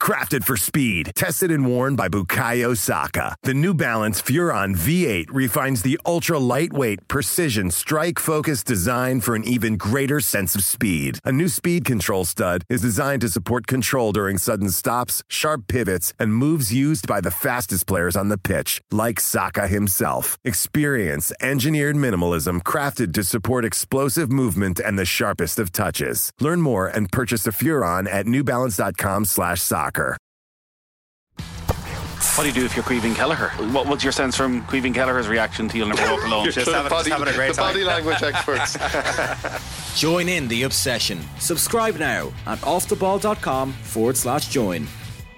crafted for speed, tested and worn by Bukayo Saka. The New Balance Furon V8 refines the ultra-lightweight, precision, strike-focused design for an even greater sense of speed. A new speed control stud is designed to support control during sudden stops, sharp pivots, and moves used by the fastest players on the pitch, like Saka himself. Experience engineered minimalism crafted to support explosive movement and the sharpest of touches. Learn more and purchase a Furon at newbalance.com/soccer. What do you do if you're Caoimhín Kelleher? What's your sense from Caoimhín Kelleher's reaction to You'll Never Walk Alone? Just having a great time. The body language experts. Join in the obsession. Subscribe now at offtheball.com/join.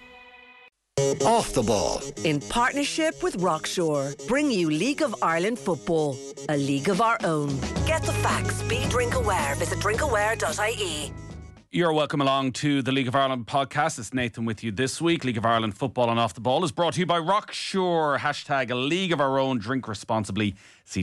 Off the Ball. In partnership with Rockshore, bring you League of Ireland football, a league of our own. Get the facts, be drink aware. Visit drinkaware.ie. You're welcome along to the League of Ireland podcast. It's Nathan with you this week. League of Ireland football and Off the Ball is brought to you by Rockshore. Hashtag a league of our own. Drink responsibly. See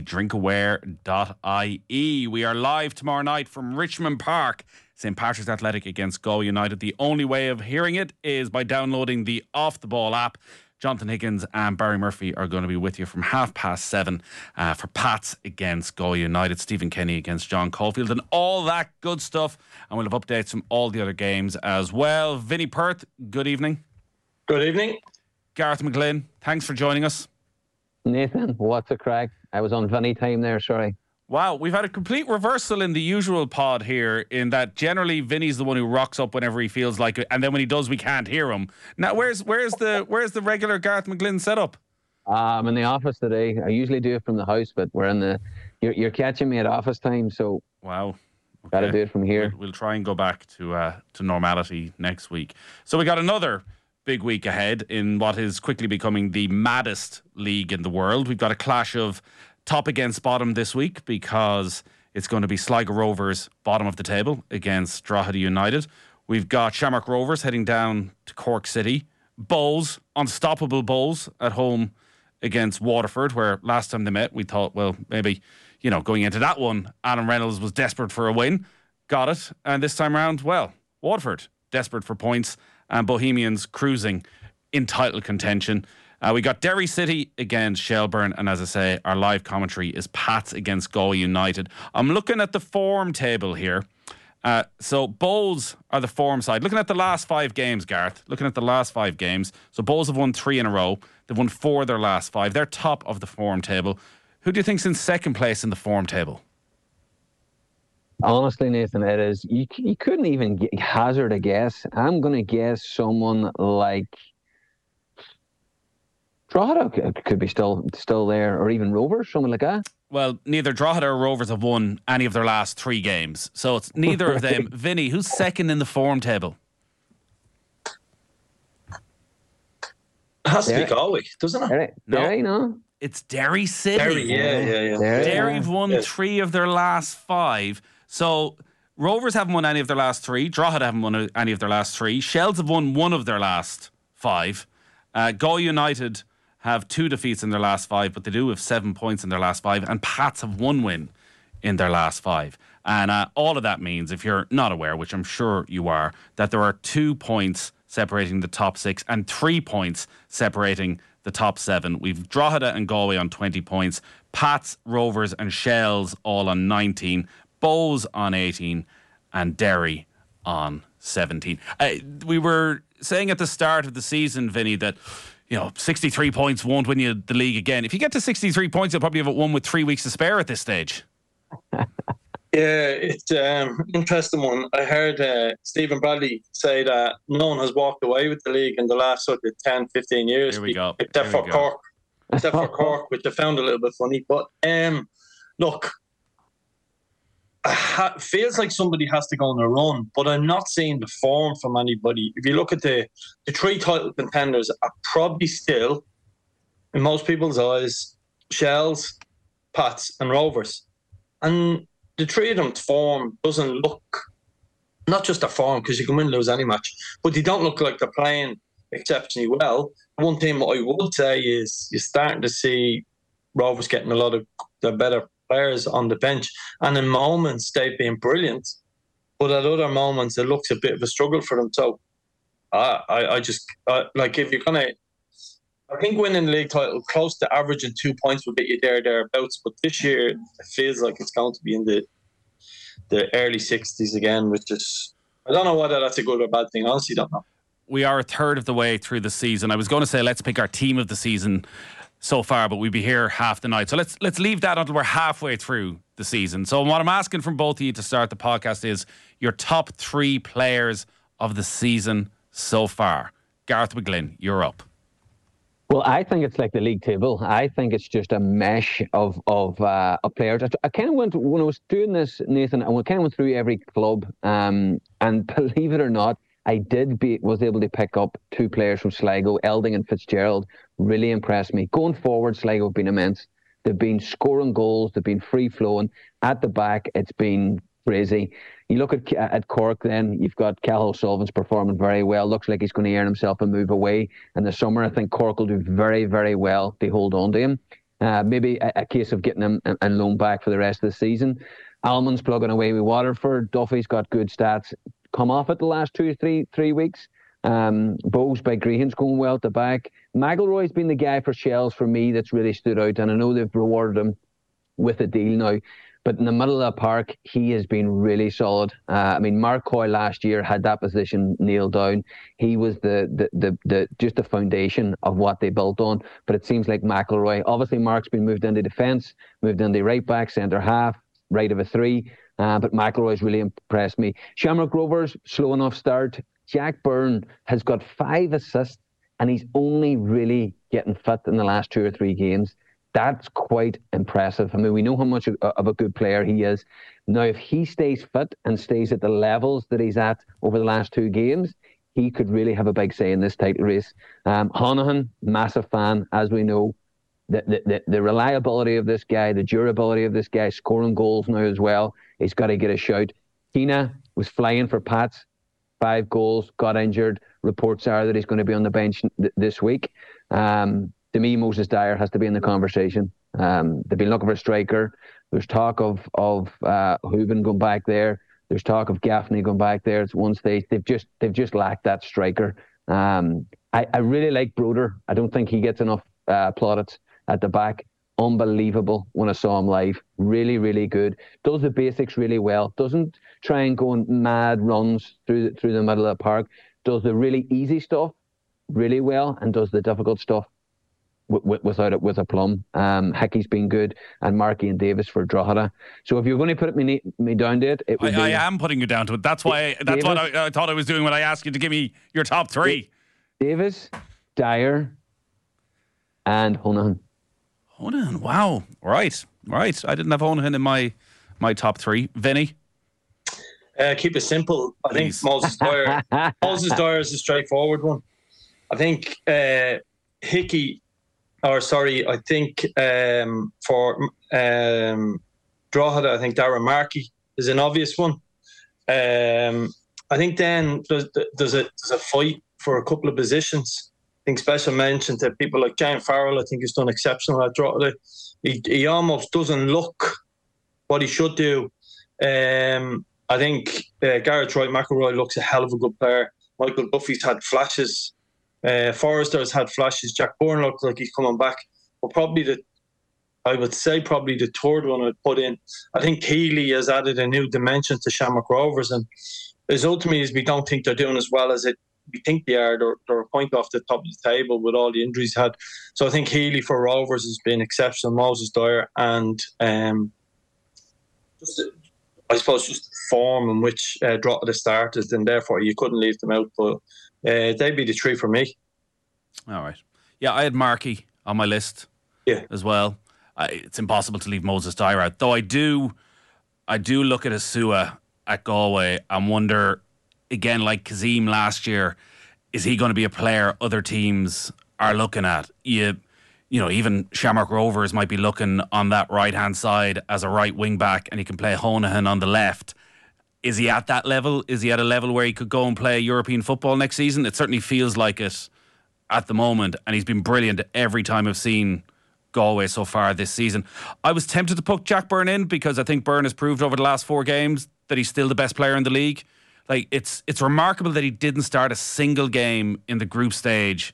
drinkaware.ie. We are live tomorrow night from Richmond Park. St. Patrick's Athletic against Galway United. The only way of hearing it is by downloading the Off the Ball app. Jonathan Higgins and Barry Murphy are going to be with you from 7:30 for Pats against Galway United, Stephen Kenny against John Caulfield, and all that good stuff. And we'll have updates from all the other games as well. Vinny Perth, good evening. Good evening. Gareth McGlynn, thanks for joining us. Nathan, what's the crack? I was on Vinny time there, sorry. Wow, we've had a complete reversal in the usual pod here, in that generally Vinny's the one who rocks up whenever he feels like it, and then when he does, we can't hear him. Now, where's the regular Gareth McGlynn setup? I'm in the office today. I usually do it from the house, but we're in the. You're catching me at office time, so wow, okay. Got to do it from here. We'll try and go back to normality next week. So we got another big week ahead in what is quickly becoming the maddest league in the world. We've got a clash of top against bottom this week, because it's going to be Sligo Rovers bottom of the table against Drogheda United. We've got Shamrock Rovers heading down to Cork City. Bowls, unstoppable Bowls at home against Waterford, where last time they met we thought, well, maybe, going into that one, Alan Reynolds was desperate for a win. Got it. And this time around, well, Waterford desperate for points, and Bohemians cruising in title contention. We got Derry City against Shelbourne, and as I say, our live commentary is Pats against Galway United. I'm looking at the form table here. So Bowls are the form side. Looking at the last 5 games, Gareth. Looking at the last 5 games. So Bowls have won 3 in a row. They've won 4 of their last 5. They're top of the form table. Who do you think's in second place in the form table? Honestly, Nathan, it is. You couldn't even hazard a guess. I'm going to guess someone like Drogheda could be still there, or even Rovers, something like that. Well, neither Drogheda or Rovers have won any of their last 3 games, so it's neither of them. Vinny, who's second in the form table? It has to be Galway, doesn't it? Derry, no? It's Derry City. Derry, yeah. Derry have won 3 of their last 5. So Rovers haven't won any of their last 3. Drogheda haven't won any of their last 3. Shells have won 1 of their last 5. Galway United have 2 defeats in their last 5, but they do have 7 points in their last 5, and Pats have 1 win in their last 5. And all of that means, if you're not aware, which I'm sure you are, that there are 2 points separating the top 6 and 3 points separating the top 7. We've Drogheda and Galway on 20 points, Pats, Rovers and Shells all on 19, Bows on 18 and Derry on 17. We were saying at the start of the season, Vinny, that 63 points won't win you the league again. If you get to 63 points, you'll probably have it won with 3 weeks to spare at this stage. Yeah, it's an interesting one. I heard Stephen Bradley say that no one has walked away with the league in the last sort of 10, 15 years. Here we go. Except for Cork, which I found a little bit funny. But look, feels like somebody has to go on a run, but I'm not seeing the form from anybody. If you look at the 3 title contenders are probably still, in most people's eyes, Shells, Pats and Rovers. And the 3 of them's form doesn't look, not just their form, because you can win and lose any match, but they don't look like they're playing exceptionally well. One thing I would say is you're starting to see Rovers getting a lot of the better players on the bench, and in moments they've been brilliant, but at other moments it looks a bit of a struggle for them. So I just like if you're gonna. I think winning the league title close to averaging 2 points will get you thereabouts. But this year it feels like it's going to be in the early 60s again, which is, I don't know whether that's a good or bad thing. Honestly, don't know. We are a third of the way through the season. I was going to say let's pick our team of the season so far, but we'd be here half the night. So let's leave that until we're halfway through the season. So what I'm asking from both of you to start the podcast is your top 3 players of the season so far. Gareth McGlynn, you're up. Well, I think it's like the league table. I think it's just a mesh of players. I kind of went, when I was doing this, Nathan, I kind of went through every club, and believe it or not, I was able to pick up 2 players from Sligo, Elding and Fitzgerald. Really impressed me. Going forward, Sligo have been immense. They've been scoring goals. They've been free-flowing. At the back, it's been crazy. You look at Cork then, you've got Cathal O'Sullivan's performing very well. Looks like he's going to earn himself a move away in the summer. I think Cork will do very, very well to hold on to him. Maybe a case of getting him and loan back for the rest of the season. Almon's plugging away with Waterford. Duffy's got good stats. Come off it the last 2 or 3 weeks. Bowes by Grehan's going well at the back. McElroy's been the guy for Shells for me that's really stood out, and I know they've rewarded him with a deal now. But in the middle of the park, he has been really solid. I mean, Mark Coy last year had that position nailed down. He was just the foundation of what they built on. But it seems like McElroy, obviously Mark's been moved into defence, moved into right back, centre half, right of a 3. But McElroy's really impressed me. Shamrock Rovers, slow enough start. Jack Byrne has got 5 assists, and he's only really getting fit in the last 2 or 3 games. That's quite impressive. I mean, we know how much of a good player he is. Now, if he stays fit and stays at the levels that he's at over the last 2 games, he could really have a big say in this title race. Honohan, massive fan, as we know. The reliability of this guy, the durability of this guy, scoring goals now as well. He's got to get a shout. Keena was flying for Pats, 5 goals, got injured. Reports are that he's going to be on the bench this week. To me, Moses Dyer has to be in the conversation. They've been looking for a striker. There's talk of Hooven going back there. There's talk of Gaffney going back there at one stage. They've just lacked that striker. I really like Broder. I don't think he gets enough plaudits at the back. Unbelievable when I saw him live. Really, really good. Does the basics really well. Doesn't try and go on mad runs through the middle of the park. Does the really easy stuff really well, and does the difficult stuff without it with a plum. Hickey's been good, and Markey and Davis for Drogheda. So if you're going to put me down to it, would I am putting you down to it. That's why. That's what I thought I was doing when I asked you to give me your top 3. Davis, Dyer, and Honohan. Honohan, wow. Right. I didn't have Honohan in my top 3. Vinny? Keep it simple. I think Moses Dyer. Moses Dyer is a straightforward one. I think Hickey. I think for Drogheda, I think Darren Markey is an obvious one. I think then there's a fight for a couple of positions. I think special mention to people like Jane Farrell. I think he's done exceptional at Drogheda. He almost doesn't look what he should do. I think Gareth Wright McElroy looks a hell of a good player. Michael Duffy's had flashes. Forrester's had flashes. Jack Byrne looks like he's coming back. But probably the third one I'd put in. I think Keeley has added a new dimension to Shamrock Rovers, and ultimately is we don't think they're doing as well as we think they are. They're a point off the top of the table with all the injuries had. So I think Healy for Rovers has been exceptional. Moses Dyer and just form in which Drogheda started, and therefore you couldn't leave them out. But they'd be the 3 for me. All right. Yeah, I had Markey on my list as well. It's impossible to leave Moses Dyer out. Though I do look at Asua at Galway and wonder, again, like Kazim last year, is he going to be a player other teams are looking at? You know, even Shamrock Rovers might be looking on that right-hand side as a right wing-back, and he can play Honohan on the left. Is he at that level? Is he at a level where he could go and play European football next season? It certainly feels like it at the moment, and he's been brilliant every time I've seen Galway so far this season. I was tempted to put Jack Byrne in because I think Byrne has proved over the last 4 games that he's still the best player in the league. Like, it's remarkable that he didn't start a single game in the group stage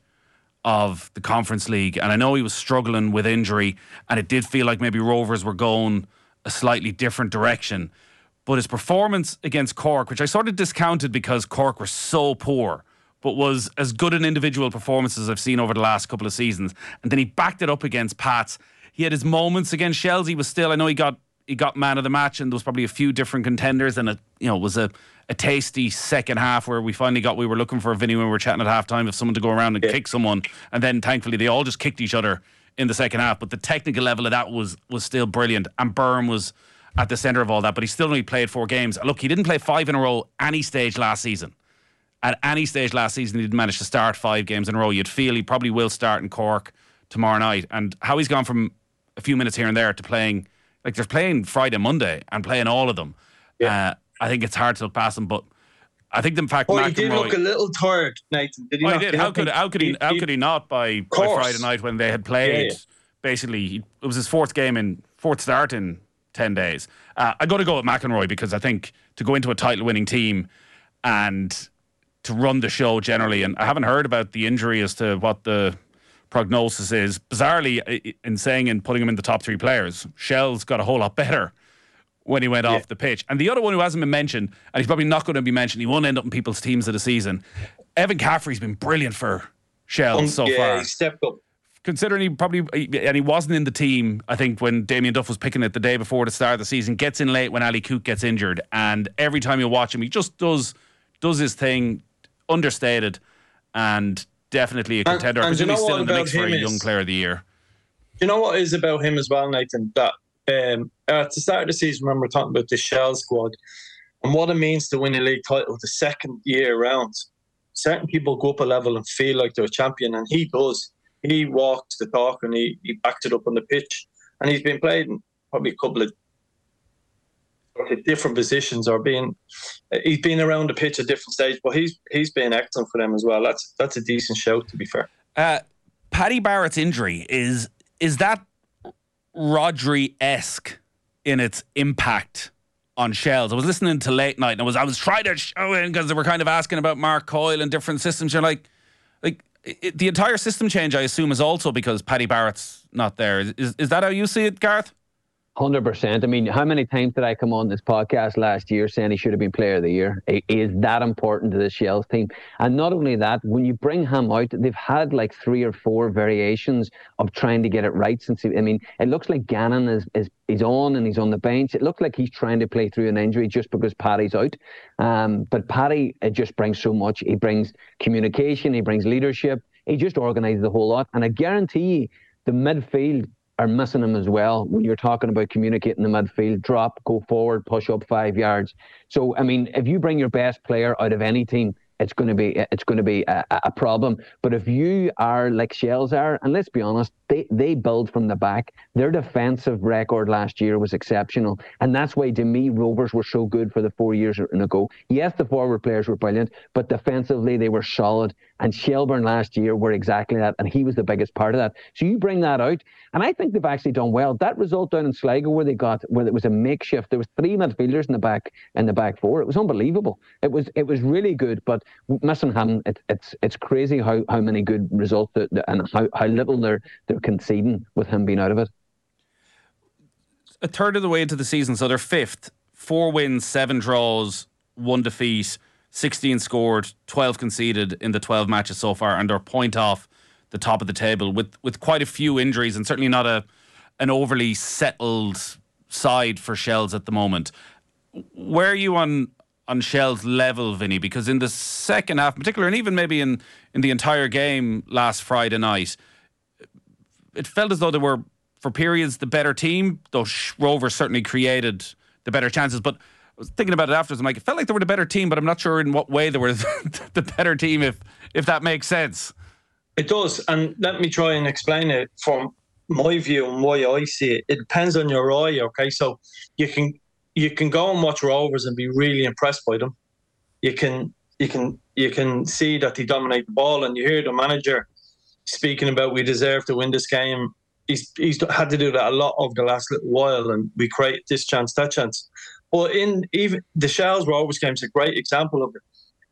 of the Conference League. And I know he was struggling with injury, and it did feel like maybe Rovers were going a slightly different direction. But his performance against Cork, which I sort of discounted because Cork were so poor, but was as good an individual performance as I've seen over the last couple of seasons. And then he backed it up against Pats. He had his moments against Shells. He was still, I know he got man of the match, and there was probably a few different contenders, and it was a tasty second half where we were looking for Vinny when we were chatting at halftime of someone to go around and kick someone, and then thankfully they all just kicked each other in the second half. But the technical level of that was still brilliant, and Byrne was at the centre of all that. But he still only played 4 games. Look, he didn't play 5 in a row any stage last season. At any stage last season, he didn't manage to start 5 games in a row. You'd feel he probably will start in Cork tomorrow night. And how he's gone from a few minutes here and there to playing, like they're playing Friday, Monday, and playing all of them. Yeah. I think it's hard to look past him, but I think the fact he did look a little tired, Nathan. Did he? He did. How could he not by Friday night when they had played? Yeah. Basically, it was his fourth start in 10 days. I got to go with McIlroy because I think to go into a title-winning team and to run the show generally, and I haven't heard about the injury as to what the prognosis is. Bizarrely, in putting him in the top 3 players, Shells got a whole lot better when he went off the pitch. And the other one who hasn't been mentioned, and he's probably not going to be mentioned, he won't end up in people's teams of the season, Evan Caffrey's been brilliant for Shells so far. Yeah, he stepped up. Considering he wasn't in the team, I think, when Damien Duff was picking it the day before the start of the season, gets in late when Ali Coote gets injured, and every time you watch him, he just does his thing, understated, and definitely a contender. I presume he's still in the mix for a young player of the year. You know what is about him as well, Nathan? That at the start of the season, when we're talking about the Shell squad and what it means to win a league title the second year round, certain people go up a level and feel like they're a champion, and he does. He walks the talk, and he backed it up on the pitch, and he's been played in probably a couple of different positions, he's been around the pitch at different stages, but he's been excellent for them as well. That's a decent shout, to be fair. Paddy Barrett's injury is that Rodri-esque in its impact on Shells? I was listening to Late Night, and I was trying to show in because they were kind of asking about Mark Coyle and different systems. You're like the entire system change, I assume, is also because Paddy Barrett's not there. Is that how you see it, Gareth? 100%. I mean, how many times did I come on this podcast last year saying he should have been Player of the Year? He is that important to the Shells team. And not only that, when you bring him out, they've had like 3 or 4 variations of trying to get it right. It looks like Gannon he's on and he's on the bench. It looks like he's trying to play through an injury just because Paddy's out. But Paddy just brings so much. He brings communication. He brings leadership. He just organises the whole lot. And I guarantee you, the midfield are missing him as well when you're talking about communicating the midfield, drop, go forward, push up 5 yards. So, I mean, if you bring your best player out of any team, it's going to be a problem. But if you are like Shells are, and let's be honest, they build from the back. Their defensive record last year was exceptional, and that's why, to me, Rovers were so good for the 4 years ago. Yes, the forward players were brilliant, but defensively they were solid. And Shelburne last year were exactly that, and he was the biggest part of that. So you bring that out, and I think they've actually done well. That result down in Sligo where it was a makeshift. There was 3 midfielders in the back 4. It was unbelievable. It was really good, but missing him, it's crazy how many good results and how little they're conceding with him being out of it. A third of the way into the season, so they're 5th. 4 wins, 7 draws, 1 defeat, 16 scored, 12 conceded in the 12 matches so far, and they're a point off the top of the table with quite a few injuries and certainly not an overly settled side for Shells at the moment. Where are you on Shells' level, Vinny? Because in the second half in particular, and even maybe in the entire game last Friday night, it felt as though they were, for periods, the better team, though Rovers certainly created the better chances. But I was thinking about it afterwards, I'm like, it felt like they were the better team, but I'm not sure in what way they were the better team, if that makes sense. It does, and let me try and explain it from my view and why I see it. It depends on your eye, okay? So you can go and watch Rovers and be really impressed by them. You can see that they dominate the ball, and you hear the manager speaking about we deserve to win this game. He's had to do that a lot over the last little while, and we create this chance, that chance. But in even the Shells Rovers game is a great example of it.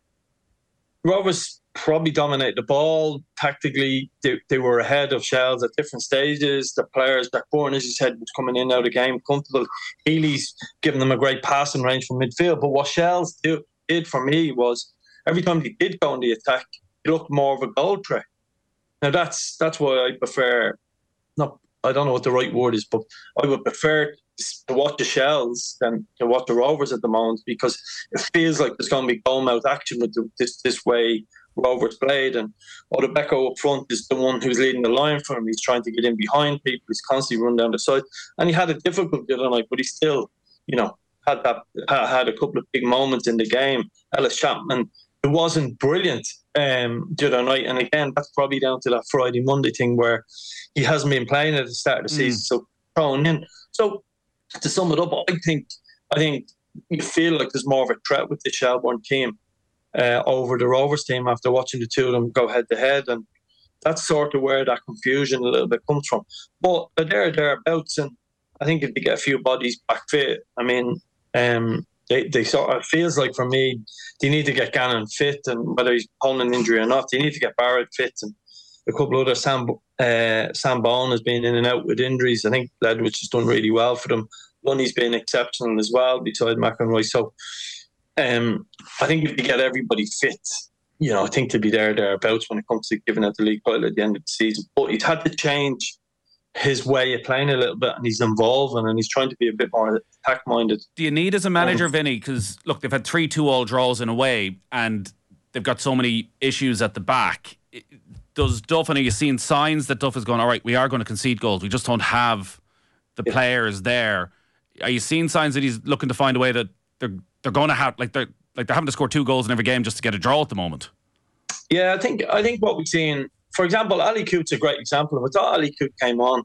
Rovers probably dominated the ball tactically. They were ahead of Shells at different stages. The players, Jack Bourne, as you said, was coming in and out of the game comfortable. Healy's giving them a great passing range from midfield. But what Shells did for me was every time they did go on the attack, it looked more of a goal threat. Now that's why I prefer. I don't know what the right word is, but I would prefer to watch the Shells than to watch the Rovers at the moment, because it feels like there's going to be goal-mouth action with this way Rovers played. And Odebeko up front is the one who's leading the line for him. He's trying to get in behind people. He's constantly running down the side. And he had a difficult the other night, but he still, had a couple of big moments in the game. Ellis Chapman, it wasn't brilliant the other night. And again, that's probably down to that Friday, Monday thing where he hasn't been playing at the start of the season. So thrown in. So to sum it up, I think you feel like there's more of a threat with the Shelbourne team over the Rovers team after watching the two of them go head to head, and that's sort of where that confusion a little bit comes from. But they're thereabouts, and I think if they get a few bodies back fit, I mean, they sort of feels like for me they need to get Gannon fit, and whether he's pulling an injury or not, they need to get Barrett fit, and a couple other Sam Bone has been in and out with injuries. I think Ledwich has done really well for them. Lunny's been exceptional as well beside McEnroy. So I think if you get everybody fit, I think to be thereabouts when it comes to giving out the league title at the end of the season. But he's had to change his way of playing a little bit, and he's involving and he's trying to be a bit more attack-minded. Do you need as a manager, Vinny? Because, look, they've had 3 2-all draws in a way, and they've got so many issues at the back. Does Duff, and are you seeing signs that Duff is going, all right, we are going to concede goals, we just don't have the players there? Are you seeing signs that he's looking to find a way that they're going to have, they're having to score 2 goals in every game just to get a draw at the moment? Yeah, I think what we've seen, for example, Ali Coote's a great example of it. I thought Ali Coote came on,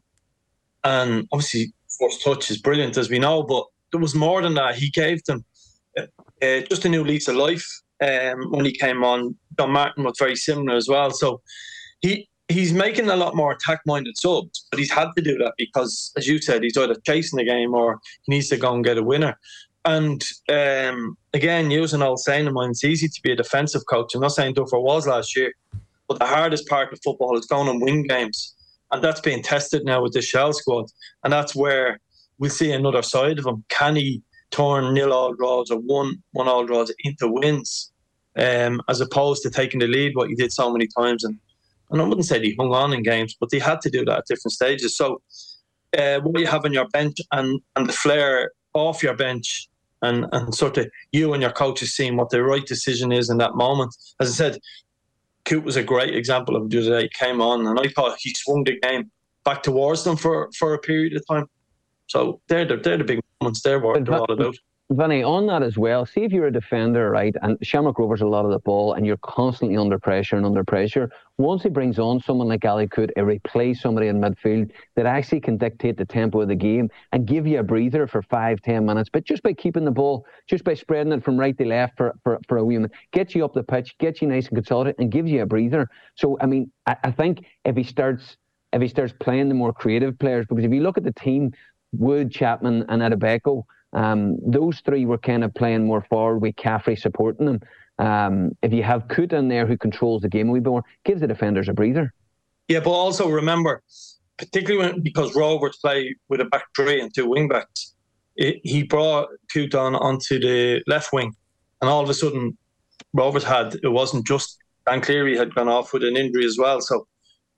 and obviously first touch is brilliant, as we know, but there was more than that. He gave them just a new lease of life when he came on. John Martin was very similar as well. So he's making a lot more attack-minded subs, but he's had to do that because, as you said, he's either chasing the game or he needs to go and get a winner. And again, using an old saying of mine, it's easy to be a defensive coach. I'm not saying Duffer was last year, but the hardest part of football is going and win games. And that's being tested now with the Shell squad. And that's where we'll see another side of him. Can he turn 0-all draws or 1-1-all draws into wins, as opposed to taking the lead, what he did so many times? And I wouldn't say he hung on in games, but he had to do that at different stages. So what you have on your bench and the flair off your bench, and sort of you and your coaches seeing what the right decision is in that moment. As I said, Coote was a great example of the other day. He came on and I thought he swung the game back towards them for a period of time. So they're the big moments they're all about. Vinny, on that as well, see if you're a defender, right, and Shamrock Rovers a lot of the ball and you're constantly under pressure. Once he brings on someone like Ali Coote, it replace somebody in midfield that actually can dictate the tempo of the game and give you a breather for 5-10 minutes. But just by keeping the ball, just by spreading it from right to left for a wee minute, gets you up the pitch, gets you nice and consolidated and gives you a breather. So, I mean, I think if he starts playing the more creative players, because if you look at the team, Wood, Chapman and Odebeko, those 3 were kind of playing more forward with Caffrey supporting them. If you have Coote in there who controls the game a wee bit more, gives the defenders a breather. Yeah, but also remember, particularly because Rovers play with a back 3 and 2 wing backs, he brought Coote onto the left wing, and all of a sudden Rovers it wasn't just Dan Cleary had gone off with an injury as well. So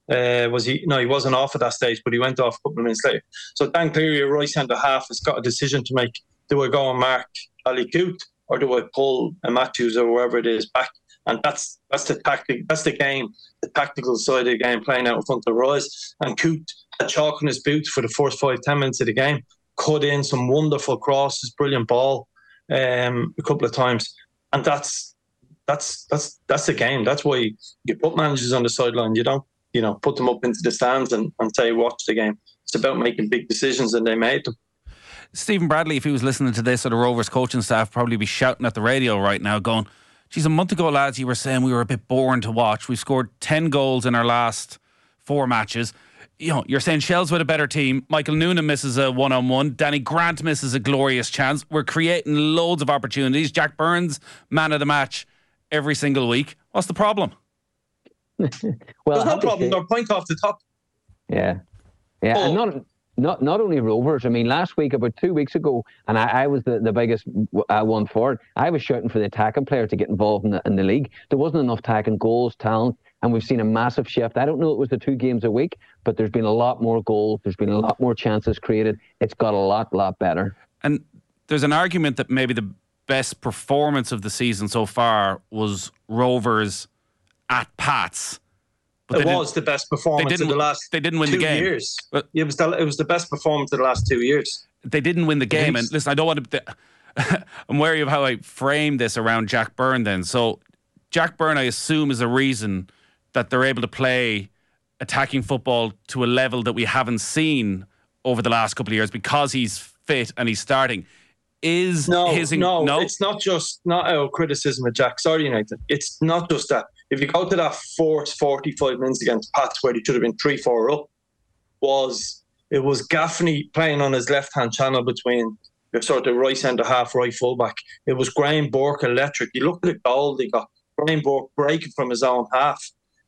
was he? No, he wasn't off at that stage, but he went off a couple of minutes later. So Dan Cleary, a right centre half, has got a decision to make. Do I go and mark Ali Coote, or do I pull a Matthews or whoever it is back? And that's the tactic. That's the game, the tactical side of the game, playing out in front of the Rise. And Coote had chalk in his boots for the first 5-10 minutes of the game. Cut in some wonderful crosses, brilliant ball, a couple of times, and that's the game. That's why you put managers on the sideline. You don't, put them up into the stands and say watch the game. It's about making big decisions, and they made them. Stephen Bradley, if he was listening to this, or the Rovers coaching staff, probably be shouting at the radio right now going, geez, a month ago, lads, you were saying we were a bit boring to watch. We've scored 10 goals in our last 4 matches. you're saying Shels with a better team. Michael Noonan misses a one-on-one. Danny Grant misses a glorious chance. We're creating loads of opportunities. Jack Burns, man of the match every single week. What's the problem? Well, there's no problem. They're point off the top. Yeah. And not only Rovers. I mean, last week, about 2 weeks ago, and I was the biggest one for it. I was shouting for the attacking player to get involved in the league. There wasn't enough attacking goals, talent, and we've seen a massive shift. I don't know it was the 2 games a week, but there's been a lot more goals. There's been a lot more chances created. It's got a lot better. And there's an argument that maybe the best performance of the season so far was Rovers at Pats. But it was the best performance of the last. They didn't win 2 the game. Years. It was the best performance of the last 2 years. They didn't win the game, and listen, I don't want to. I'm wary of how I frame this around Jack Byrne. Then, so Jack Byrne, I assume, is a reason that they're able to play attacking football to a level that we haven't seen over the last couple of years because he's fit and he's starting. No, it's not just not our criticism of Jack. Sorry, Nathan. It's not just that. If you go to that 45 minutes against Pats where he should have been 3-4 up, it was Gaffney playing on his left-hand channel between the sort of right centre half, right fullback. It was Graham Burke electric. You look at the goal they got. Graham Burke breaking from his own half.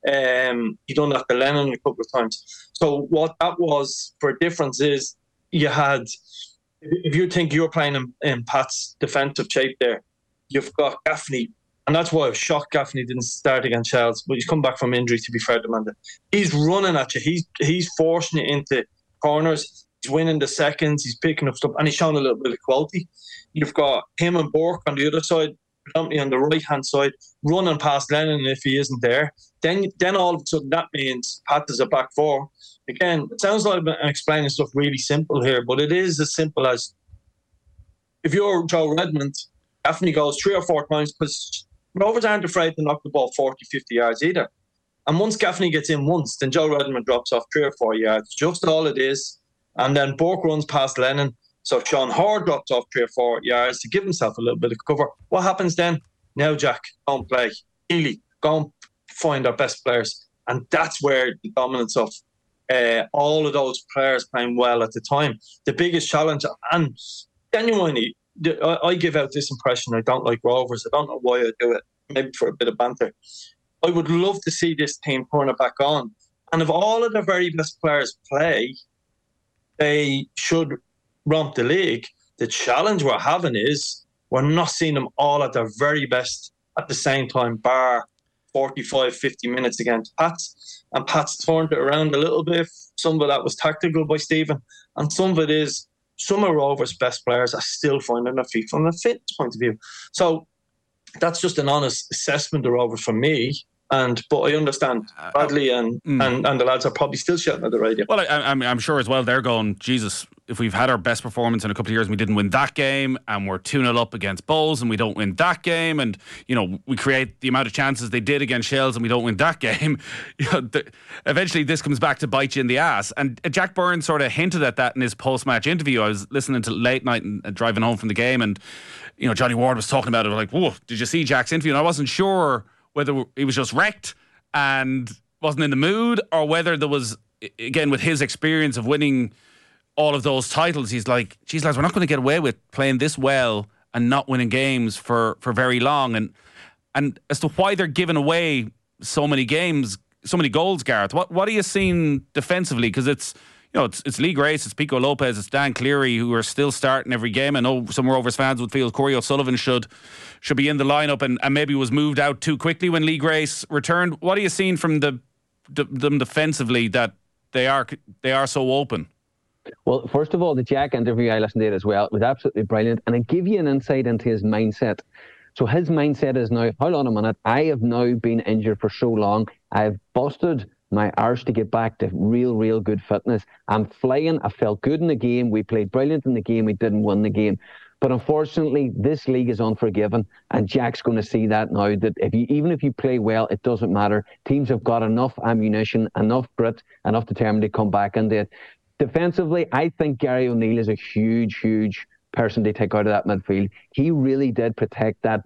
He done that to Lennon a couple of times. So what that was for a difference is you had, if you think you're playing in Pat's defensive shape there, you've got Gaffney. And that's why I was shocked Gaffney didn't start against Shels. But he's come back from injury, to be fair to Amanda. He's running at you. He's forcing it into corners. He's winning the seconds. He's picking up stuff. And he's showing a little bit of quality. You've got him and Burke on the other side, predominantly on the right-hand side, running past Lennon if he isn't there. Then all of a sudden that means Pat is a back four. Again, it sounds like I'm explaining stuff really simple here, but it is as simple as if you're Joe Redmond, Gaffney goes 3 or 4 times because Rovers aren't afraid to knock the ball 40, 50 yards either. And once Gaffney gets in once, then Joe Redmond drops off 3 or 4 yards. Just all it is. And then Burke runs past Lennon. So Sean Hoare drops off 3 or 4 yards to give himself a little bit of cover. What happens then? Now, Jack, go and play. Ely, go and find our best players. And that's where the dominance of all of those players playing well at the time. The biggest challenge, and genuinely, I give out this impression I don't like Rovers. I don't know why I do it. Maybe for a bit of banter. I would love to see this team turn it back on. And if all of the very best players play, they should romp the league. The challenge we're having is we're not seeing them all at their very best at the same time, bar 45, 50 minutes against Pats. And Pats turned it around a little bit. Some of that was tactical by Stephen. And some of it is some of Rovers' best players are still finding their feet from a fitness point of view. So that's just an honest assessment of Rovers from me. But I understand Bradley and the lads are probably still shouting at the radio. Well, I'm sure as well they're going, Jesus, if we've had our best performance in a couple of years and we didn't win that game, and we're 2-0 up against Bowls and we don't win that game, and we create the amount of chances they did against Shels and we don't win that game, eventually this comes back to bite you in the ass. And Jack Byrne sort of hinted at that in his post-match interview. I was listening to late night and driving home from the game, and Johnny Ward was talking about it. Like, whoa, did you see Jack's interview? And I wasn't sure whether he was just wrecked and wasn't in the mood, or whether there was, again, with his experience of winning all of those titles, he's like, geez, lads, we're not going to get away with playing this well and not winning games for very long. And as to why they're giving away so many games, so many goals, Gareth, what are you seeing defensively? Because it's Lee Grace, it's Pico Lopez, it's Dan Cleary, who are still starting every game. I know some Rovers fans would feel Corey O'Sullivan should be in the lineup and maybe was moved out too quickly when Lee Grace returned. What are you seeing from them defensively that they are so open? Well, first of all, the Jack interview, I listened to it as well. It was absolutely brilliant. And it gave you an insight into his mindset. So his mindset is now, hold on a minute, I have now been injured for so long. I've busted my arse to get back to real good fitness. I'm flying. I felt good in the game. We played brilliant in the game. We didn't win the game. But unfortunately, this league is unforgiving, and Jack's going to see that now, that even if you play well, it doesn't matter. Teams have got enough ammunition, enough grit, enough determination to come back into it. Defensively, I think Gary O'Neill is a huge person to take out of that midfield. He really did protect that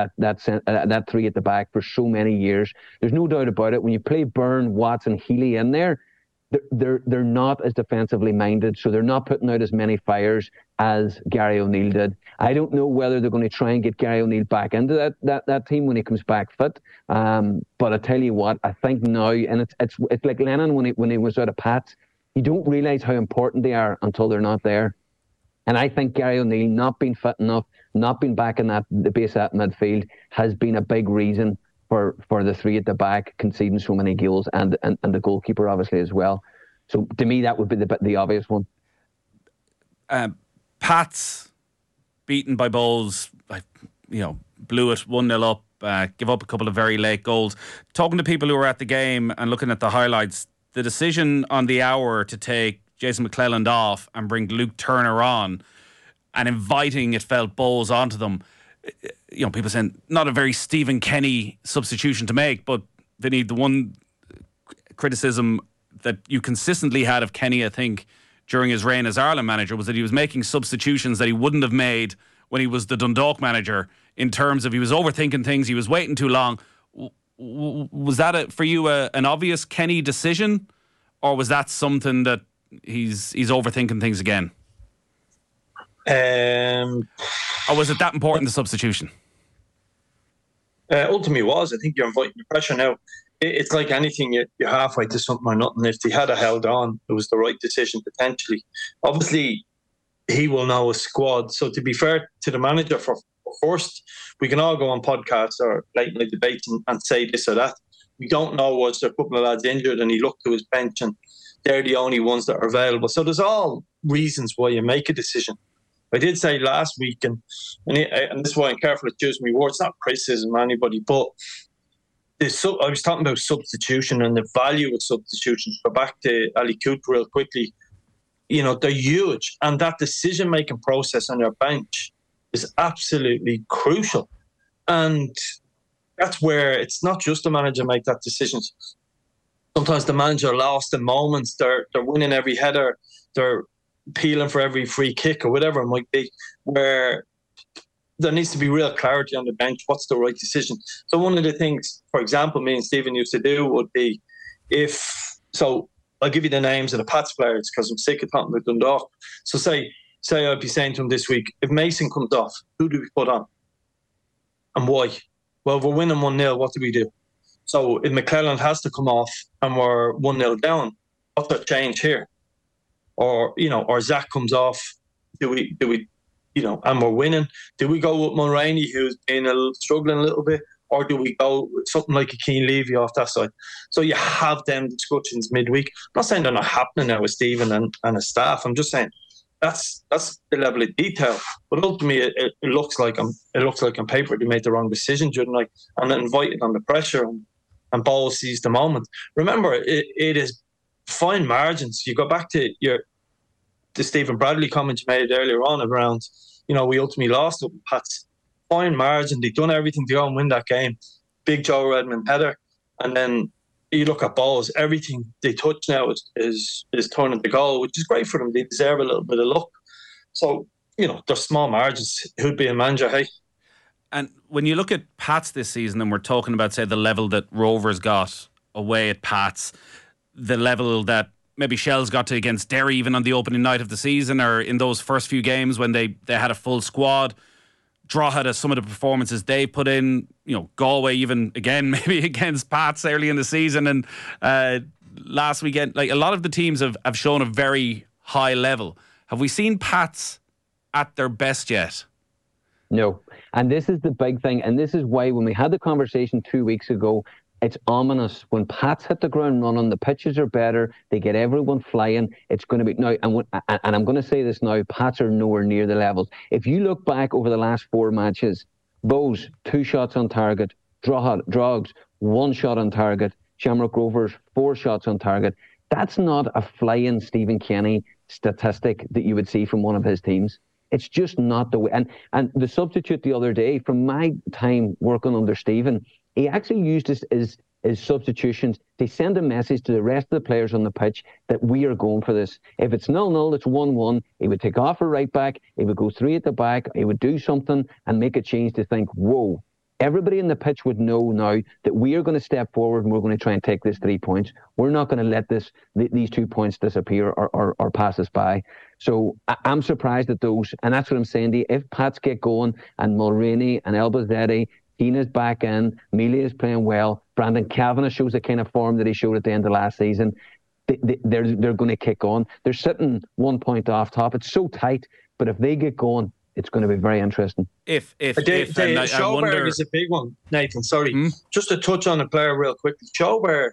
three at the back for so many years. There's no doubt about it. When you play Byrne, Watts and Healy in there, they're not as defensively minded, so they're not putting out as many fires as Gary O'Neill did. I don't know whether they're going to try and get Gary O'Neill back into that team when he comes back fit. But I tell you what, I think now, and it's like Lennon when he was out of Pats, you don't realise how important they are until they're not there. And I think Gary O'Neill not being fit enough, not being back in the base at midfield, has been a big reason for the three at the back conceding so many goals, and the goalkeeper obviously as well. So to me, that would be the obvious one. Pats beaten by Bowls, blew it 1-0 up, give up a couple of very late goals. Talking to people who were at the game and looking at the highlights, the decision on the hour to take Jason McClelland off and bring Luke Turner on, and inviting, it felt, Bowles onto them. People saying not a very Stephen Kenny substitution to make, but Vinny, the one criticism that you consistently had of Kenny, I think, during his reign as Ireland manager, was that he was making substitutions that he wouldn't have made when he was the Dundalk manager, in terms of he was overthinking things, he was waiting too long. Was that for you an obvious Kenny decision, or was that something that he's overthinking things again? Or was it that important, the substitution? Ultimately was. I think you're inviting the pressure now. It's like anything, you're halfway to something or nothing. If they had held on, it was the right decision potentially. Obviously, he will know his squad. So to be fair to the manager, for first, we can all go on podcasts or late night debates and say this or that. We don't know, was there a couple of lads injured and he looked to his bench and they're the only ones that are available. So there's all reasons why you make a decision. I did say last week, and this is why I'm careful to choose my words, not criticism of anybody, but I was talking about substitution and the value of substitutions. Go back to Ali Cooper real quickly. They're huge, and that decision-making process on your bench is absolutely crucial. And that's where it's not just the manager make that decision. Sometimes the manager lost in moments. They're winning every header. They're peeling for every free kick or whatever it might be, where there needs to be real clarity on the bench. What's the right decision? So one of the things, for example, me and Stephen used to do would be, I'll give you the names of the Pats players because I'm sick of talking about Dundalk. So say I'd be saying to him this week, if Mason comes off, who do we put on? And why? Well, we're winning 1-0, what do we do? So if McClelland has to come off and we're 1-0 down, what's the change here? Or Zach comes off, do we and we're winning, do we go with Mulroney, who's been struggling a little bit, or do we go with something like a Keane Levy off that side? So you have them discussions midweek. I'm not saying they're not happening now with Stephen and his staff. I'm just saying that's the level of detail. But ultimately, it looks like on paper they made the wrong decision during the night, and then invited on the pressure, and Bowles seized the moment. Remember, it is fine margins. You go back to the Stephen Bradley comment you made earlier on around, we ultimately lost it with Pats. Fine margin. They've done everything to go and win that game. Big Joe Redmond header. And then you look at Bowles, everything they touch now is turning to goal, which is great for them. They deserve a little bit of luck. So, there's small margins. Who'd be a manager, hey? And when you look at Pats this season, and we're talking about, say, the level that Rovers got away at Pats, the level that maybe Shells got to against Derry even on the opening night of the season, or in those first few games when they had a full squad. Drogheda, some of the performances they put in, Galway even again maybe against Pats early in the season, and last weekend, like a lot of the teams have shown a very high level. Have we seen Pats at their best yet? No. And this is the big thing, and this is why when we had the conversation 2 weeks ago, it's ominous. When Pats hit the ground running, the pitches are better, they get everyone flying, it's going to be... Now, and I'm going to say this now, Pats are nowhere near the levels. If you look back over the last 4 matches, Bows, 2 shots on target, Drogs, 1 shot on target, Shamrock Rovers, 4 shots on target. That's not a flying Stephen Kenny statistic that you would see from one of his teams. It's just not the way. And the substitute the other day, from my time working under Stephen, he actually used his substitutions to send a message to the rest of the players on the pitch that we are going for this. If it's 0-0, it's 1-1. He would take off a right back. He would go 3 at the back. He would do something and make a change to think, whoa, everybody in the pitch would know now that we are going to step forward and we're going to try and take this 3 points. We're not going to let these 2 points disappear or pass us by. So I'm surprised at those, and that's what I'm saying to you. If Pats get going and Mulroney and Elbouzedi, Keane's back in, Mealy is playing well, Brandon Kavanagh shows the kind of form that he showed at the end of last season, they're going to kick on. They're sitting 1 point off top. It's so tight, but if they get going, it's going to be very interesting. Sjoberg is a big one, Nathan. Sorry, just to touch on a player real quickly. Sjoberg,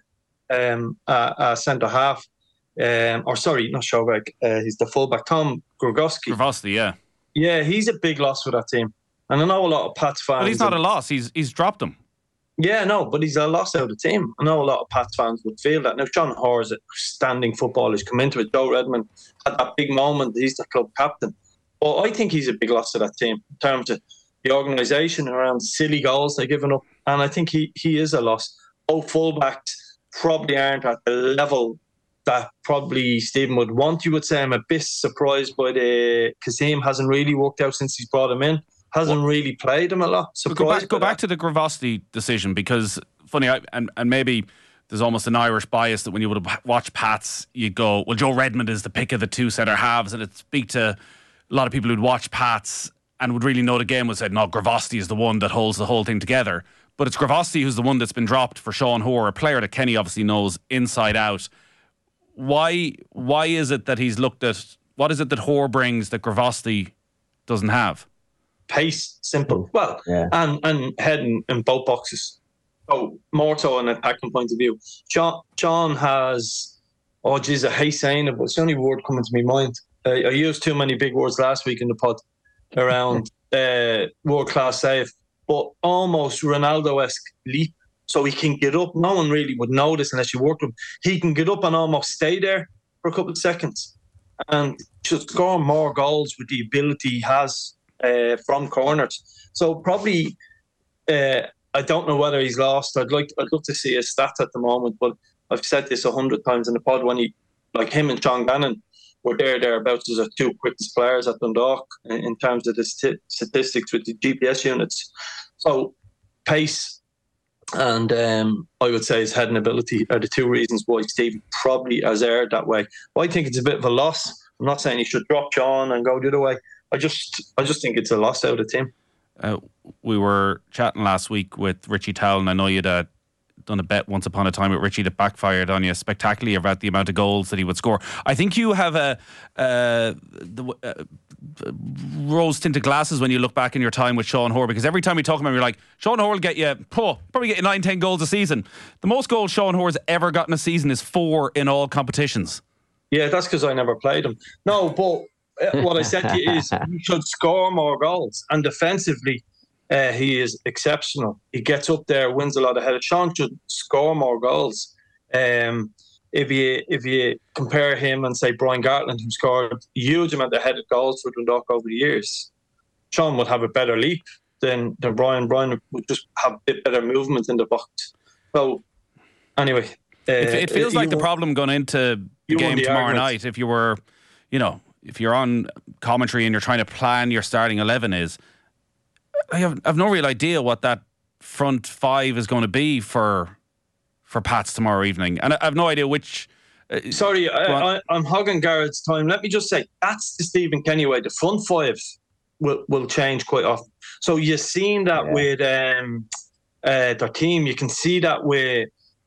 centre half, or sorry, not Sjoberg. He's the fullback. Tom Grabowski. Grabowski, yeah, he's a big loss for that team. And I know a lot of Pats fans. But he's not a loss. He's dropped him. Yeah, no, but he's a loss out of the team. I know a lot of Pats fans would feel that. Now, John Hoare is a standing footballer. He's come into it. Joe Redmond had that big moment. He's the club captain. Well, I think he's a big loss to that team in terms of the organisation around silly goals they've given up. And I think he is a loss. Both fullbacks probably aren't at the level that probably Stephen would want. You would say I'm a bit surprised by Kazim hasn't really worked out since he's brought him in. Hasn't really played him a lot. Go back to the Grabowski decision, because funny, and maybe there's almost an Irish bias that when you would watch Pats, you go, well, Joe Redmond is the pick of the 2 centre halves, and it'd speak to a lot of people who'd watch Pats and would really know the game would say, no, Grabowski is the one that holds the whole thing together. But it's Grabowski who's the one that's been dropped for Sean Hoare, a player that Kenny obviously knows inside out. Why is it that he's looked at, what is it that Hoare brings that Grabowski doesn't have? Pace, simple. Well, yeah. and head in both boxes. So more so an attacking point of view. John has, I hate saying it, but it's the only word coming to my mind. I used too many big words last week in the pod around world-class save, but almost Ronaldo-esque leap. So he can get up. No one really would know this unless you work with him. He can get up and almost stay there for a couple of seconds and should score more goals with the ability he has from corners. So probably, I don't know whether he's lost. I'd love to see his stats at the moment, but I've said this 100 times in the pod. When he, like him and Sean Gannon, were thereabouts as the 2 quickest players at Dundalk in terms of the statistics with the GPS units. So pace and I would say his heading ability are the 2 reasons why Steve probably has erred that way. But I think it's a bit of a loss. I'm not saying he should drop John and go the other way. I just think it's a loss out of the team. We were chatting last week with Richie Towell, and I know you'd done a bet once upon a time with Richie that backfired on you spectacularly about the amount of goals that he would score. I think you have rose-tinted glasses when you look back in your time with Sean Hoare, because every time we talk about him, you're like, Sean Hoare will get you, probably get you 9-10 goals a season. The most goals Sean Hoare's ever got in a season is 4 in all competitions. Yeah, that's because I never played him. No, but what I said to you is he should score more goals, and defensively he is exceptional. He gets up there, wins a lot of headers. Sean should score more goals. If you compare him and say Brian Gartland, who scored a huge amount of headed goals for Dundalk over the years, Sean would have a better leap than Brian. Brian would just have a bit better movement in the box. So anyway, it feels like the problem going into the game tomorrow night, if you're on commentary and you're trying to plan your starting 11, is I have no real idea what that front 5 is going to be for Pats tomorrow evening, and I have no idea which. Sorry, I'm hogging Garrett's time. Let me just say that's the Stephen Kenny way. The front 5 will change quite often. So you've seen that with their team. You can see that with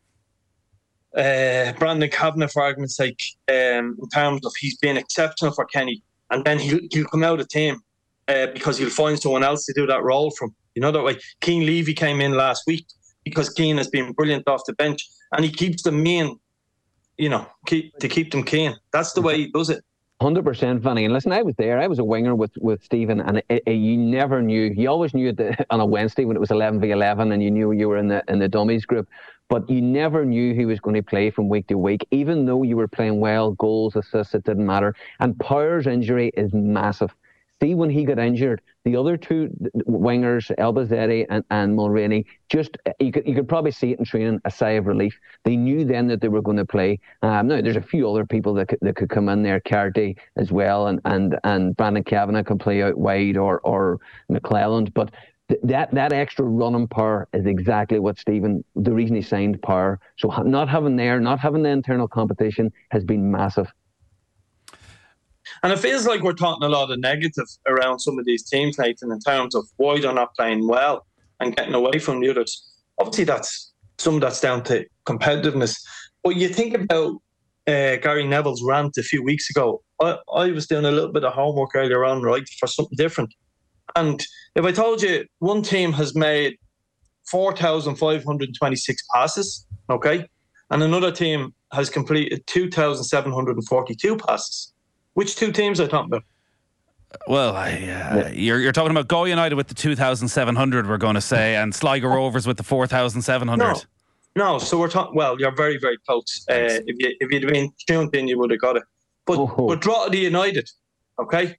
Brandon Kavanagh, for argument's sake, in terms of he's been exceptional for Kenny, and then he'll come out of the team because he'll find someone else to do that role from. You know that way. Keane Levy came in last week because Keane has been brilliant off the bench, and he keeps them mean, to keep them keen. That's the way he does it. 100%, Vinny. And listen, I was there. I was a winger with Stephen, and you never knew. You always knew on a Wednesday when it was 11v11, and you knew you were in the dummies group. But you never knew who was going to play from week to week, even though you were playing well, goals, assists, it didn't matter. And Power's injury is massive. See, when he got injured, the other 2 wingers, Elbouzedi and Mulroney, just you could probably see it in training, a sigh of relief. They knew then that they were going to play. Now there's a few other people that could come in there, Carty as well, and Brandon Kavanagh can play out wide, or McClelland. But that extra running power is exactly what Stephen, the reason he signed Power. So not having the internal competition has been massive. And it feels like we're talking a lot of negative around some of these teams, Nathan, in terms of why they're not playing well and getting away from the others. Obviously, some of that's down to competitiveness. But you think about Gary Neville's rant a few weeks ago. I was doing a little bit of homework earlier on, right, for something different. And if I told you one team has made 4,526 passes, okay, and another team has completed 2,742 passes, which two teams are you talking about? Well, you're talking about Go United with the 2,700, we're going to say, and Sligo Rovers with the 4,700. No, so we're talking. Well, you're very, very close. If you'd been tuned in, you would have got it. But Drogheda United, okay,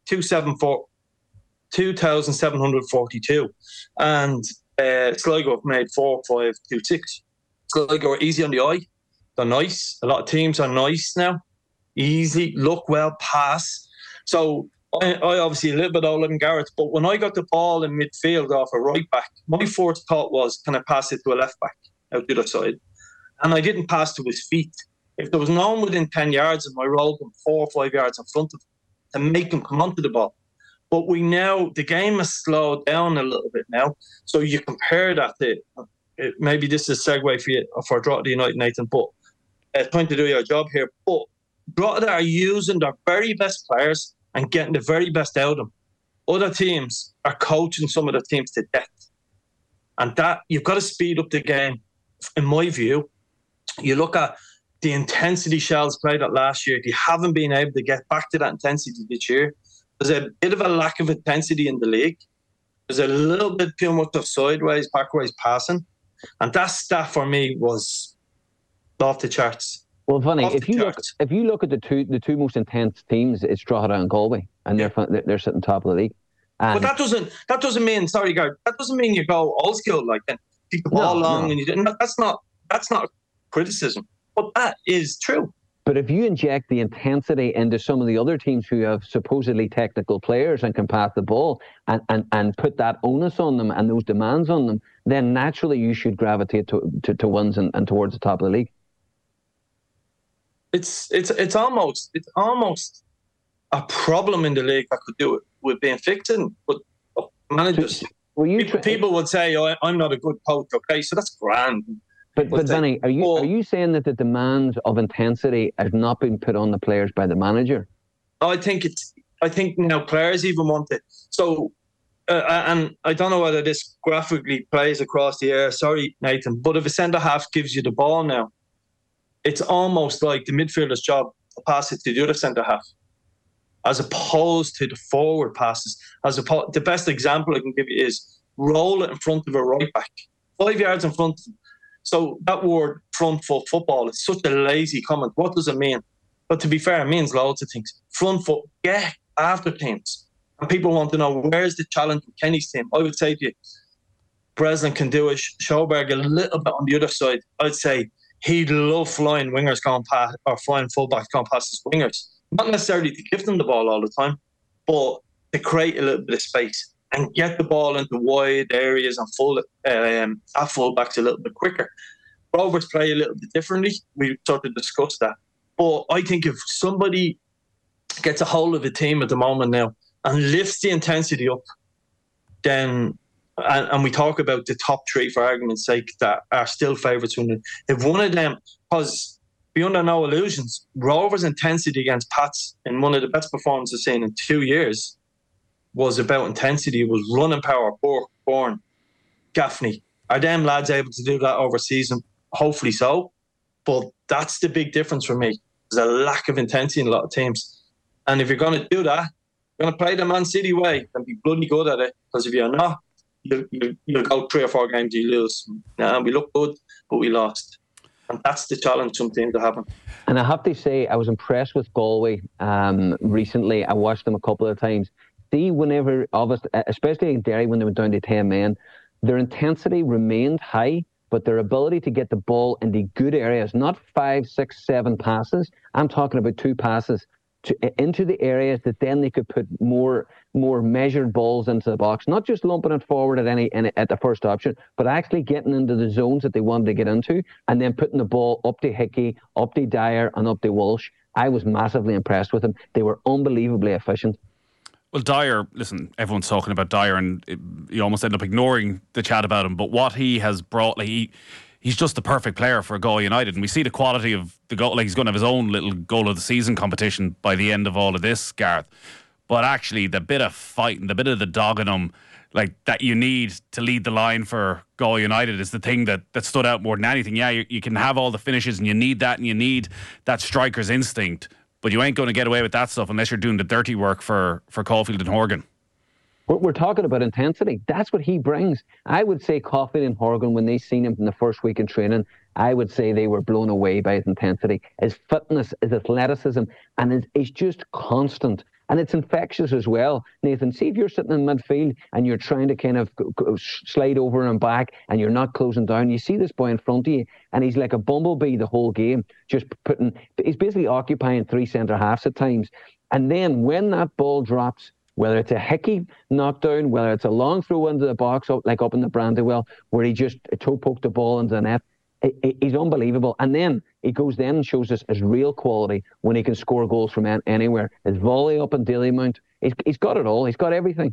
2,742, and Sligo have made 4,526. Sligo are easy on the eye. They're nice. A lot of teams are nice now. Easy, look well, pass. So I obviously a little bit older than Gareth, but when I got the ball in midfield off a right back, my first thought was, can I pass it to a left back out the other side? And I didn't pass to his feet. If there was no one within 10 yards of him, I rolled him 4 or 5 yards in front of him to make him come onto the ball. But the game has slowed down a little bit now. So you compare that to, maybe this is a segue for you for Drogheda United, Nathan, but trying to do your job here. But Drogheda are using their very best players and getting the very best out of them. Other teams are coaching some of the teams to death. And that, you've got to speed up the game, in my view. You look at the intensity Shells played at last year. They haven't been able to get back to that intensity this year. There's a bit of a lack of intensity in the league. There's a little bit too much of sideways, backwards passing. And that stat for me was off the charts. Well, funny, if you look at the two most intense teams, it's Drogheda and Galway, and they're sitting top of the league. And but that doesn't mean, sorry, Gary, that doesn't mean you go old school like that. Keep the ball long, and you didn't. That's not criticism, but that is true. But if you inject the intensity into some of the other teams who have supposedly technical players and can pass the ball, and put that onus on them and those demands on them, then naturally you should gravitate to wins and towards the top of the league. It's almost a problem in the league that could do it with being fixed, but managers. People would say, I'm not a good coach, okay, so that's grand. But Vinny, are you saying that the demands of intensity have not been put on the players by the manager? I think now players even want it. So, and I don't know whether this graphically plays across the air. Sorry, Nathan, but if a centre half gives you the ball now, it's almost like the midfielder's job to pass it to the other centre half, as opposed to the forward passes. The best example I can give you is roll it in front of a right back, 5 yards in front of him. So that word front foot football is such a lazy comment. What does it mean? But to be fair, it means loads of things. Front foot, get after teams. And people want to know, where's the challenge with Kenny's team? I would say to you, Breslin can do it. Sjoberg a little bit on the other side. I'd say he'd love flying wingers going past, or flying fullbacks going past his wingers. Not necessarily to give them the ball all the time, but to create a little bit of space and get the ball into wide areas and at fullbacks a little bit quicker. Rovers play a little bit differently. We sort of discussed that. But I think if somebody gets a hold of the team at the moment now and lifts the intensity up, then, and we talk about the top three for argument's sake that are still favourites. If one of them, because be under no illusions, Rovers' intensity against Pats in one of the best performances seen in 2 years was about intensity. It was running power, Burke, Bourne, Gaffney. Are them lads able to do that over season? Hopefully so. But that's the big difference for me. There's a lack of intensity in a lot of teams. And if you're going to do that, you're going to play the Man City way and be bloody good at it. Because if you're not, you'll go 3 or 4 games, you lose. Now, we look good, but we lost. And that's the challenge some teams are having. And I have to say, I was impressed with Galway recently. I watched them a couple of times. See, whenever, especially in Derry when they went down to 10 men, their intensity remained high, but their ability to get the ball in the good areas, not 5, 6, 7 passes. I'm talking about 2 passes into the areas that then they could put more measured balls into the box, not just lumping it forward at the first option, but actually getting into the zones that they wanted to get into, and then putting the ball up to Hickey, up to Dyer, and up to Walsh. I was massively impressed with them. They were unbelievably efficient. Well, Dyer, listen, everyone's talking about Dyer, and you almost end up ignoring the chat about him. But what he has brought, he's just the perfect player for Galway United. And we see the quality of the goal. Like, he's going to have his own little goal of the season competition by the end of all of this, Gareth. But actually, the bit of fighting, the bit of the dog in him, like, that you need to lead the line for Galway United is the thing that stood out more than anything. Yeah, you can have all the finishes, and you need that, and you need that striker's instinct. But you ain't going to get away with that stuff unless you're doing the dirty work for Caulfield and Horgan. We're talking about intensity. That's what he brings. I would say Caulfield and Horgan, when they seen him in the first week in training, I would say they were blown away by his intensity, his fitness, his athleticism, and it's just constant. And it's infectious as well. Nathan, see if you're sitting in midfield and you're trying to kind of slide over and back and you're not closing down. You see this boy in front of you and he's like a bumblebee the whole game, he's basically occupying 3 centre halves at times. And then when that ball drops, whether it's a Hickey knockdown, whether it's a long throw into the box, like up in the Brandywell, where he just toe poked the ball into the net, he's unbelievable. And then he goes and shows us his real quality when he can score goals from anywhere. His volley up in Dalymount, he's got it all. He's got everything.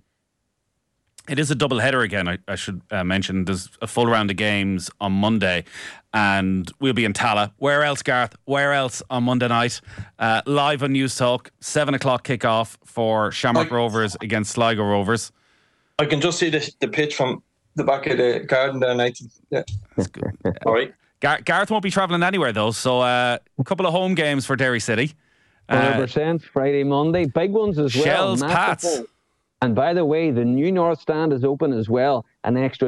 It is a double header again, I should mention. There's a full round of games on Monday, and we'll be in Tala. Where else, Gareth? Where else on Monday night? Live on News Talk, 7 o'clock kickoff for Shamrock Rovers against Sligo Rovers. I can just see the pitch from the back of the garden there, Nathan. Yeah. That's good. All right. Gareth won't be travelling anywhere, though, so a couple of home games for Derry City. 100%, Friday, Monday. Big ones as well. Shells, Pats. And by the way, the new North Stand is open as well. An extra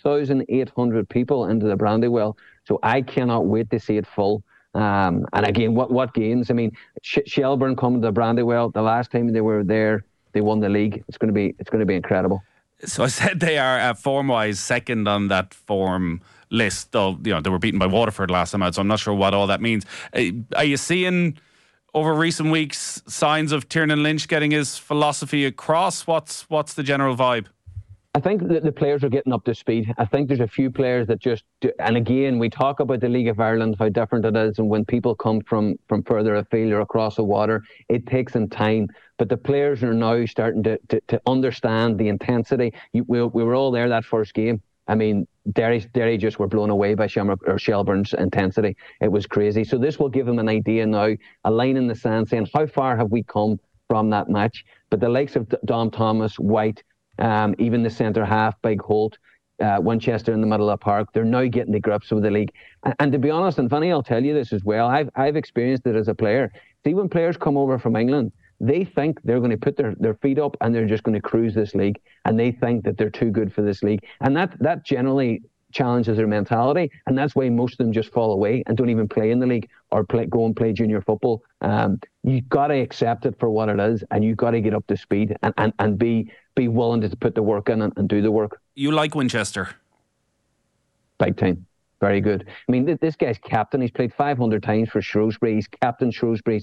2,800 people into the Brandywell. So I cannot wait to see it full. And again, what games? I mean, Shelburne coming to the Brandywell. The last time they were there, they won the league. It's going to be incredible. So I said they are form-wise second on that form list. Though they were beaten by Waterford last time out, so I'm not sure what all that means. Are you seeing over recent weeks signs of Tiernan Lynch getting his philosophy across? What's the general vibe? I think that the players are getting up to speed. I think there's a few players that just do, and again, we talk about the League of Ireland, how different it is, and when people come from further afield or across the water, it takes them time. But the players are now starting to understand the intensity. We were all there that first game. I mean, Derry just were blown away by Shelburne's intensity. It was crazy. So this will give them an idea now, a line in the sand saying, how far have we come from that match? But the likes of Dom Thomas, White, even the centre half, Big Holt, Winchester in the middle of the park, they're now getting the grips with the league. And to be honest, and Vinny, I'll tell you this as well, I've experienced it as a player. See, when players come over from England, they think they're going to put their feet up and they're just going to cruise this league, and they think that they're too good for this league. And that generally challenges their mentality, and that's why most of them just fall away and don't even play in the league or go and play junior football. You've got to accept it for what it is, and you've got to get up to speed and be willing to put the work in and do the work. You like Winchester? Big time. Very good. I mean, this guy's captain. He's played 500 times for Shrewsbury. He's captain Shrewsbury's.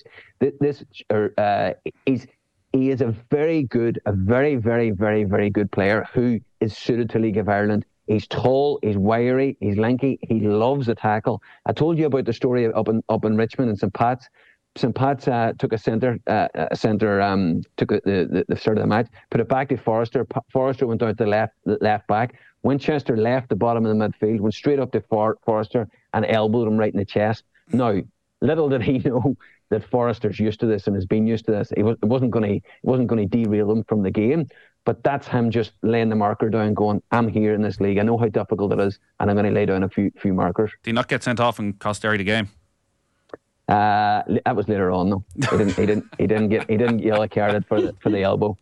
He is a very, very, very, very good player who is suited to League of Ireland. He's tall, he's wiry, he's lanky. He loves the tackle. I told you about the story up in Richmond and St. Pat's. St. Pat's took a centre, took the start of the match, put it back to Forrester. Forrester went out to left back. Winchester left the bottom of the midfield, went straight up to Forrester and elbowed him right in the chest. Now, little did he know that Forrester's used to this and has been used to this. It wasn't going to derail him from the game, but that's him just laying the marker down, going, I'm here in this league. I know how difficult it is, and I'm going to lay down a few markers. Did he not get sent off and cost Derry the game? That was later on, though. He didn't get yellow carded for the elbow.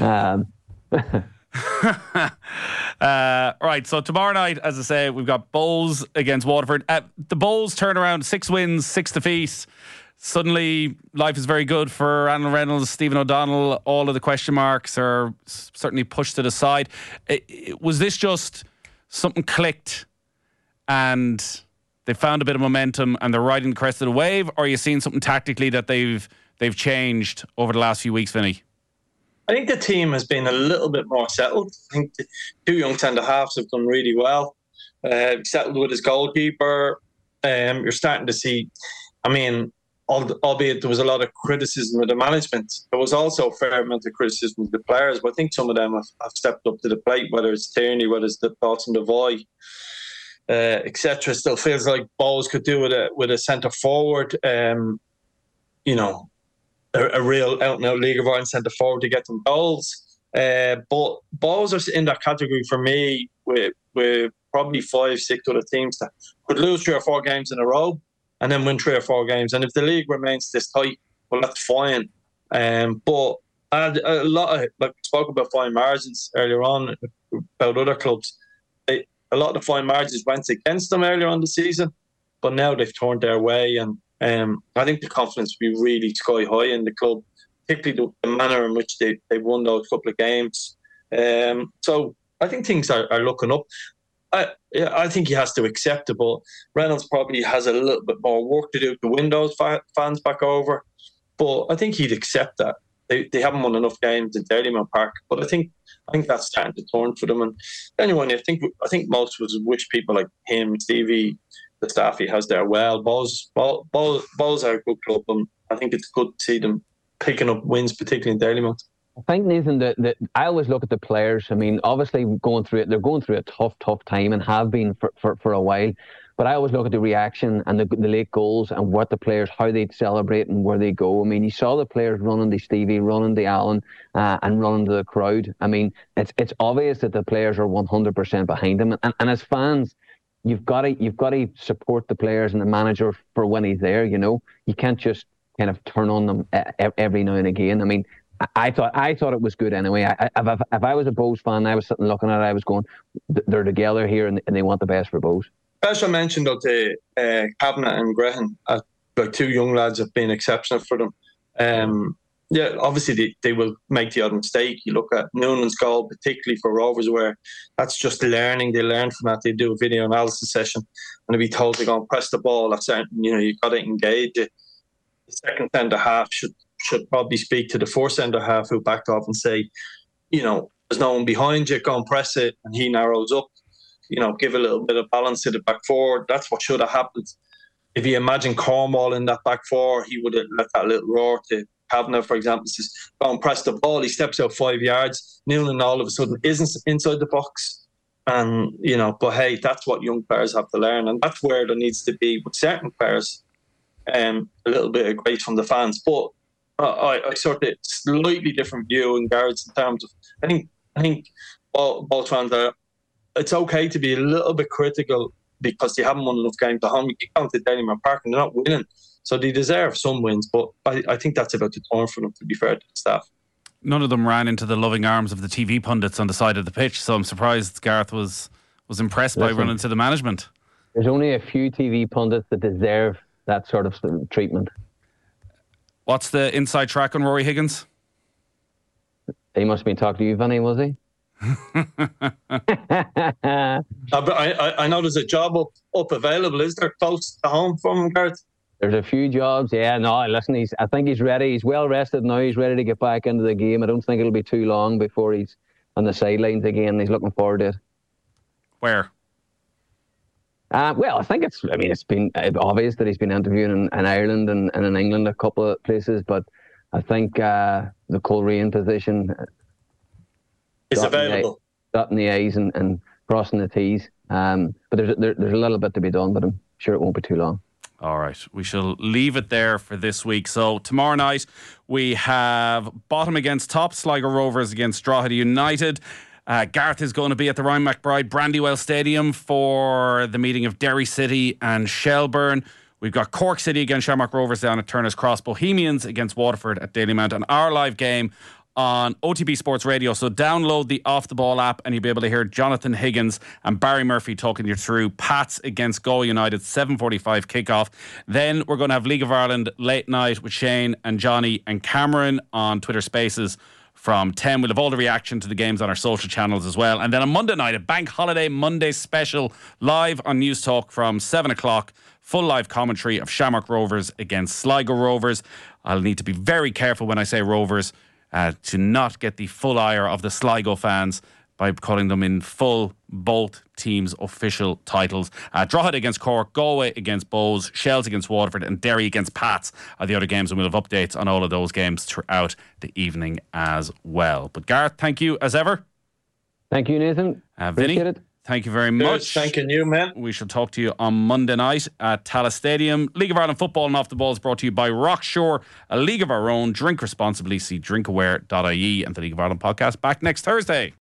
Right, so tomorrow night, as I say, we've got Bowls against Waterford. The Bowls turn around, 6 wins, 6 defeats. Suddenly, life is very good for Alan Reynolds, Stephen O'Donnell. All of the question marks are certainly pushed to the side. Was this just something clicked and they found a bit of momentum and they're riding the crest of the wave, or are you seeing something tactically that they've they've changed over the last few weeks, Vinny? I think the team has been a little bit more settled. I think the two young centre-halves have done really well. Settled with his goalkeeper. You're starting to see, albeit there was a lot of criticism of the management, there was also a fair amount of criticism of the players, but I think some of them have stepped up to the plate, whether it's Tierney, whether it's the Dawson Devoy, etc. Still feels like Bowles could do with a centre forward, a real out-and-out League of Ireland centre forward to get them goals. But Bowles are in that category for me with probably 5-6 other teams that could lose 3 or 4 games in a row and then win 3 or 4 games. And if the league remains this tight, well, that's fine. But a lot of, like we spoke about fine margins earlier on about other clubs, a lot of the fine margins went against them earlier on the season, but now they've turned their way. And I think the confidence will be really sky high in the club, particularly the manner in which they won those couple of games. So I think things are looking up. I think he has to accept it, but Reynolds probably has a little bit more work to do to win those fans back over. But I think he'd accept that. They haven't won enough games in Dalymount Park, but I think that's starting to turn for them. And anyway, I think most of us wish people like him, Stevie, the staff he has there well. Bowls are a good club, and I think it's good to see them picking up wins, particularly in Dalymount. I think, Nathan, that I always look at the players. I mean, obviously they're going through a tough time and have been for a while. But I always look at the reaction and the late goals and what the players, how they'd celebrate and where they go. I mean, you saw the players running to Stevie, running to Alan, and running to the crowd. I mean, it's obvious that the players are 100% behind them. And as fans, you've got to support the players and the manager for when he's there. You know, you can't just kind of turn on them every now and again. I mean, I thought it was good anyway. If I was a Bows fan, I was sitting looking at it, I was going, they're together here and they want the best for Bows. Special mention though to Kavanagh and Graham, like 2 young lads have been exceptional for them. Obviously they will make the odd mistake. You look at Noonan's goal, particularly for Rovers, where that's just learning. They learn from that. They do a video analysis session and they'll be told to go and press the ball. You've got to engage it. The second centre half should probably speak to the fourth centre half who backed off and say, there's no one behind you, go and press it, and he narrows up. Give a little bit of balance to the back four. That's what should have happened. If you imagine Cornwall in that back four, he would have let that little roar to Kavanagh, for example, says, go and press the ball. He steps out 5 yards. Noonan all of a sudden isn't inside the box. And, but hey, that's what young players have to learn. And that's where there needs to be, with certain players, a little bit of grace from the fans. But I sort of slightly different view in Garrett's in terms of, I think both fans are, it's okay to be a little bit critical because they haven't won enough games at home. You come to Dalymount Park and they're not winning, so they deserve some wins. But I think that's about to turn for them, to be fair to the staff. None of them ran into the loving arms of the TV pundits on the side of the pitch, so I'm surprised Gareth was impressed by running to the management. There's only a few TV pundits that deserve that sort of treatment. What's the inside track on Rory Higgins? He must have been talking to you, Vinny, was he? I know there's a job up available. Is there close to home from Gareth? There's a few jobs. Yeah, no, listen, I think he's ready. He's well rested now. He's ready to get back into the game. I don't think it'll be too long before he's on the sidelines again. He's looking forward to it. Where? Well, I think it's been obvious that he's been interviewing in Ireland and in England, a couple of places, but I think the Coleraine position is available. Dotting the I's and crossing the T's. But there's a little bit to be done, but I'm sure it won't be too long. All right, we shall leave it there for this week. So tomorrow night we have bottom against top, Sligo Rovers against Drogheda United. Gareth is going to be at the Ryan McBride Brandywell Stadium for the meeting of Derry City and Shelburne. We've got Cork City against Shamrock Rovers down at Turner's Cross, Bohemians against Waterford at Dalymount, and our live game on OTB Sports Radio. So download the Off the Ball app and you'll be able to hear Jonathan Higgins and Barry Murphy talking you through Pats against Galway United, 7:45 kickoff. Then we're going to have League of Ireland late night with Shane and Johnny and Cameron on Twitter Spaces from 10. We'll have all the reaction to the games on our social channels as well. And then on Monday night, a Bank Holiday Monday special live on News Talk from 7 o'clock full live commentary of Shamrock Rovers against Sligo Rovers. I'll need to be very careful when I say Rovers to not get the full ire of the Sligo fans by calling them in full both teams' official titles. Drogheda against Cork, Galway against Bows, Shells against Waterford and Derry against Pats are the other games, and we'll have updates on all of those games throughout the evening as well. But Gareth, thank you as ever. Thank you, Nathan. Vinny, Appreciate it. Thank you very much. Thanking you, man. We shall talk to you on Monday night at Tallaght Stadium. League of Ireland Football and Off the Ball is brought to you by Rockshore, a league of our own. Drink responsibly. See drinkaware.ie, and the League of Ireland podcast back next Thursday.